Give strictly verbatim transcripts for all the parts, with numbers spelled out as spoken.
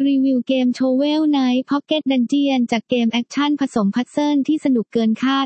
รีวิวเกม Shovel Knight Pocket Dungeon จากเกมแอคชั่นผสมพัซเซิลที่สนุกเกินคาด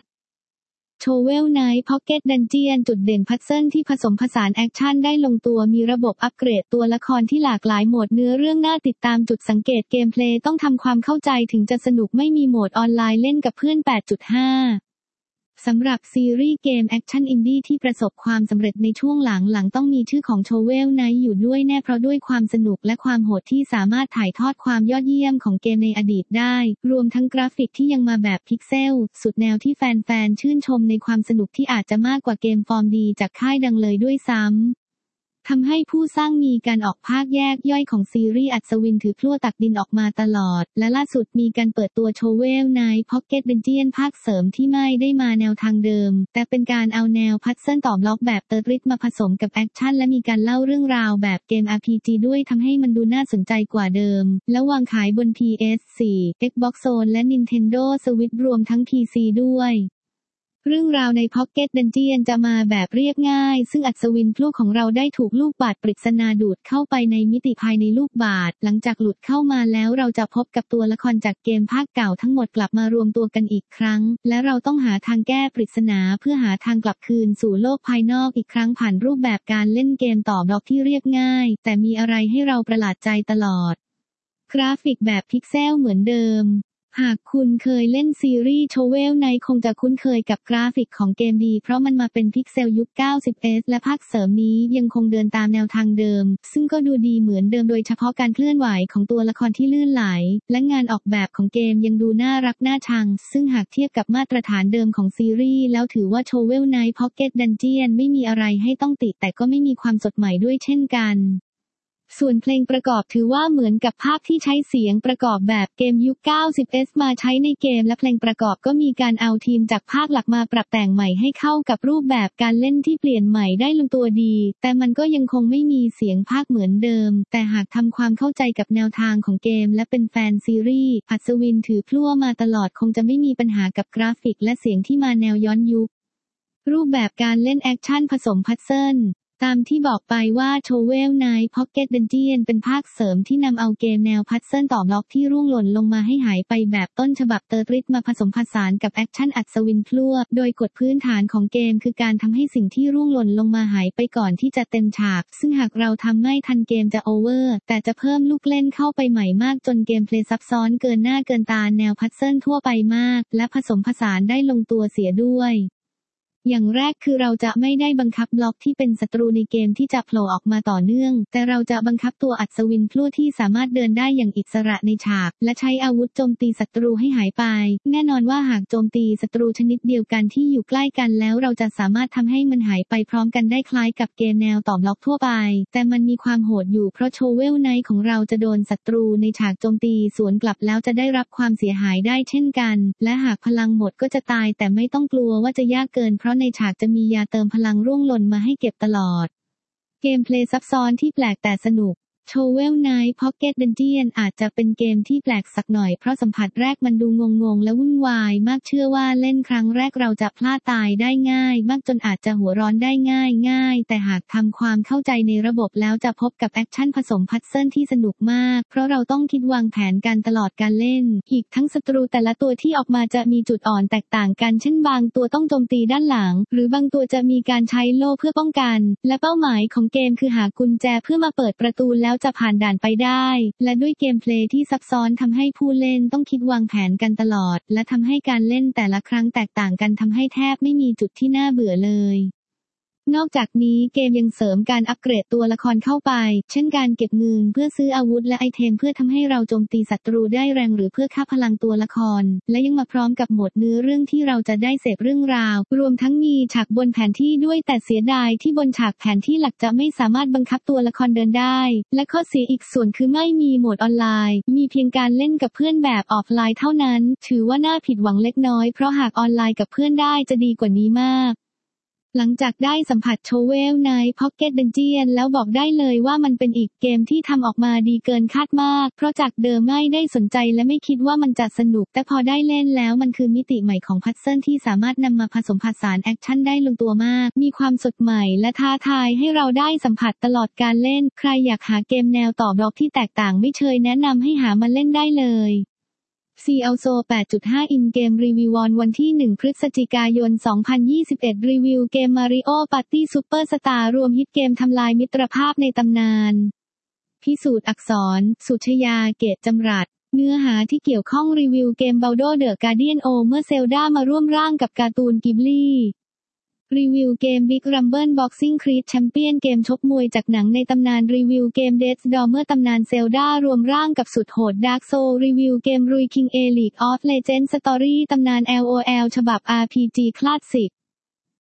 Shovel Knight Pocket Dungeon จุดเด่นพัซเซิลที่ผสมผสานแอคชั่นได้ลงตัวมีระบบอัปเกรดตัวละครที่หลากหลายโหมดเนื้อเรื่องน่าติดตามจุดสังเกตเกมเพลย์ต้องทำความเข้าใจถึงจะสนุกไม่มีโหมดออนไลน์เล่นกับเพื่อน แปดจุดห้าสำหรับซีรีส์เกมแอคชั่นอินดี้ที่ประสบความสำเร็จในช่วงหลังๆต้องมีชื่อของ Shovel Knight อยู่ด้วยแน่เพราะด้วยความสนุกและความโหดที่สามารถถ่ายทอดความยอดเยี่ยมของเกมในอดีตได้รวมทั้งกราฟิกที่ยังมาแบบพิกเซลสุดแนวที่แฟนๆชื่นชมในความสนุกที่อาจจะมากกว่าเกมฟอร์มดีจากค่ายดังเลยด้วยซ้ำทำให้ผู้สร้างมีการออกภาคแยกย่อยของซีรีส์อัศวินถือพลั่วตักดินออกมาตลอดและล่าสุดมีการเปิดตัว Shovel Knight Pocket Dungeon ภาคเสริมที่ไม่ได้มาแนวทางเดิมแต่เป็นการเอาแนวพัซเซิลต่อบล็อกแบบเติร์ดริทมาผสมกับแอคชั่นและมีการเล่าเรื่องราวแบบเกม อาร์ พี จี ด้วยทำให้มันดูน่าสนใจกว่าเดิมและวางขายบน พี เอส โฟร์ Xbox One และ Nintendo Switch รวมทั้ง พี ซี ด้วยเรื่องราวใน Pocket Dungeon จะมาแบบเรียบง่ายซึ่งอัศวินพลั่วของเราได้ถูกลูกบาศก์ปริศนาดูดเข้าไปในมิติภายในลูกบาศก์หลังจากหลุดเข้ามาแล้วเราจะพบกับตัวละครจากเกมภาคเก่าทั้งหมดกลับมารวมตัวกันอีกครั้งและเราต้องหาทางแก้ปริศนาเพื่อหาทางกลับคืนสู่โลกภายนอกอีกครั้งผ่านรูปแบบการเล่นเกมต่อบล็อกที่เรียบง่ายแต่มีอะไรให้เราประหลาดใจตลอดกราฟิกแบบพิกเซลเหมือนเดิมหากคุณเคยเล่นซีรีส์ Shovel Knight คงจะคุ้นเคยกับกราฟิกของเกมดีเพราะมันมาเป็นพิกเซลยุค เก้าสิบเอส และภาคเสริมนี้ยังคงเดินตามแนวทางเดิมซึ่งก็ดูดีเหมือนเดิมโดยเฉพาะการเคลื่อนไหวของตัวละครที่ลื่นไหลและงานออกแบบของเกมยังดูน่ารักน่าชังซึ่งหากเทียบกับมาตรฐานเดิมของซีรีส์แล้วถือว่า Shovel Knight Pocket Dungeon ไม่มีอะไรให้ต้องติแต่ก็ไม่มีความสดใหม่ด้วยเช่นกันส่วนเพลงประกอบถือว่าเหมือนกับภาคที่ใช้เสียงประกอบแบบเกมยุค เก้าสิบเอส มาใช้ในเกมและเพลงประกอบก็มีการเอาทีมจากภาคหลักมาปรับแต่งใหม่ให้เข้ากับรูปแบบการเล่นที่เปลี่ยนใหม่ได้ลงตัวดีแต่มันก็ยังคงไม่มีเสียงภาคเหมือนเดิมแต่หากทำความเข้าใจกับแนวทางของเกมและเป็นแฟนซีรีส์อัศวินถือพลั่วมาตลอดคงจะไม่มีปัญหากับกราฟิกและเสียงที่มาแนวย้อนยุครูปแบบการเล่นแอคชั่นผสมพัซเซิลตามที่บอกไปว่า Shovel Knight Pocket Dungeon เป็นภาคเสริมที่นำเอาเกมแนวพัซเซิลต่อบล็อกที่ร่วงหล่นลงมาให้หายไปแบบต้นฉบับเติร์ดริทมาผสมผสานกับแอคชั่นอัศวินพลั่วโดยกฎพื้นฐานของเกมคือการทำให้สิ่งที่ร่วงหล่นลงมาหายไปก่อนที่จะเต็มฉากซึ่งหากเราทำไม่ทันเกมจะโอเวอร์แต่จะเพิ่มลูกเล่นเข้าไปใหม่มากจนเกมเพลย์ซับซ้อนเกินหน้าเกินตาแนวพัซเซิลทั่วไปมากและผสมผสานได้ลงตัวเสียด้วยอย่างแรกคือเราจะไม่ได้บังคับบล็อกที่เป็นศัตรูในเกมที่จะโผล่ออกมาต่อเนื่องแต่เราจะบังคับตัวอัศวินพลั่วที่สามารถเดินได้อย่างอิสระในฉากและใช้อาวุธโจมตีศัตรูให้หายไปแน่นอนว่าหากโจมตีศัตรูชนิดเดียวกันที่อยู่ใกล้กันแล้วเราจะสามารถทำให้มันหายไปพร้อมกันได้คล้ายกับเกมแนวต่อบล็อกทั่วไปแต่มันมีความโหดอยู่เพราะ Shovel Knight ของเราจะโดนศัตรูในฉากโจมตีสวนกลับแล้วจะได้รับความเสียหายได้เช่นกันและหากพลังหมดก็จะตายแต่ไม่ต้องกลัวว่าจะยากเกินเพราะในฉากจะมียาเติมพลังร่วงหล่นมาให้เก็บตลอดเกมเพลย์ซับซ้อนที่แปลกแต่สนุกShovel Knight Pocket Dungeon อาจจะเป็นเกมที่แปลกสักหน่อยเพราะสัมผัสแรกมันดูงงๆและวุ่นวายมากเชื่อว่าเล่นครั้งแรกเราจะพลาดตายได้ง่ายมากจนอาจจะหัวร้อนได้ง่ายง่ายแต่หากทำความเข้าใจในระบบแล้วจะพบกับแอคชั่นผสมพัซเซิลที่สนุกมากเพราะเราต้องคิดวางแผนการตลอดการเล่นอีกทั้งศัตรูแต่ละตัวที่ออกมาจะมีจุดอ่อนแตกต่างกันเช่นบางตัวต้องโจมตีด้านหลังหรือบางตัวจะมีการใช้โล่เพื่อป้องกันและเป้าหมายของเกมคือหากุญแจเพื่อมาเปิดประตูแล้วจะผ่านด่านไปได้และด้วยเกมเพลย์ที่ซับซ้อนทำให้ผู้เล่นต้องคิดวางแผนกันตลอดและทำให้การเล่นแต่ละครั้งแตกต่างกันทำให้แทบไม่มีจุดที่น่าเบื่อเลยนอกจากนี้เกมยังเสริมการอัปเกรดตัวละครเข้าไปเช่นการเก็บเงินเพื่อซื้ออาวุธและไอเทมเพื่อทำให้เราโจมตีศัตรูได้แรงหรือเพื่อค่าพลังตัวละครและยังมาพร้อมกับโหมดเนื้อเรื่องที่เราจะได้เสพเรื่องราวรวมทั้งมีฉากบนแผนที่ด้วยแต่เสียดายที่บนฉากแผนที่หลักจะไม่สามารถบังคับตัวละครเดินได้และข้อเสียอีกส่วนคือไม่มีโหมดออนไลน์มีเพียงการเล่นกับเพื่อนแบบออฟไลน์เท่านั้นถือว่าน่าผิดหวังเล็กน้อยเพราะหากออนไลน์กับเพื่อนได้จะดีกว่านี้มากหลังจากได้สัมผัส Shovel Knight Pocket Dungeon แล้วบอกได้เลยว่ามันเป็นอีกเกมที่ทำออกมาดีเกินคาดมากเพราะจากเดิมไม่ได้สนใจและไม่คิดว่ามันจะสนุกแต่พอได้เล่นแล้วมันคือมิติใหม่ของพัซเซิลที่สามารถนำมาผสมผสานแอคชั่นได้ลงตัวมากมีความสดใหม่และท้าทายให้เราได้สัมผัสตลอดการเล่นใครอยากหาเกมแนวต่อบล็อกที่แตกต่างไม่เชยแนะนำให้หามาเล่นได้เลยซี แอล โซ แปดจุดห้า อินเกมรีวิววันที่หนึ่งพฤศจิกายนสองพันยี่สิบเอ็ดรีวิวเกม Mario Party Super Star รวมฮิตเกมทำลายมิตรภาพในตำนานพิสูจน์อักษรสุชยาเกตจำรัดเนื้อหาที่เกี่ยวข้องรีวิวเกม Baldur's the Guardian โอเมื่อเซลดามาร่วมร่างกับการ์ตูนกิบลีรีวิวเกม Big Rumble Boxing Creed Champion เกมชกมวยจากหนังในตำนานรีวิวเกม Death's Door เมื่อตำนานเซลดารวมร่างกับสุดโหด Dark Souls รีวิวเกม Rui King A League of Legends Story ตำนาน แอล โอ แอล ฉบับ อาร์ พี จี คลาสสิก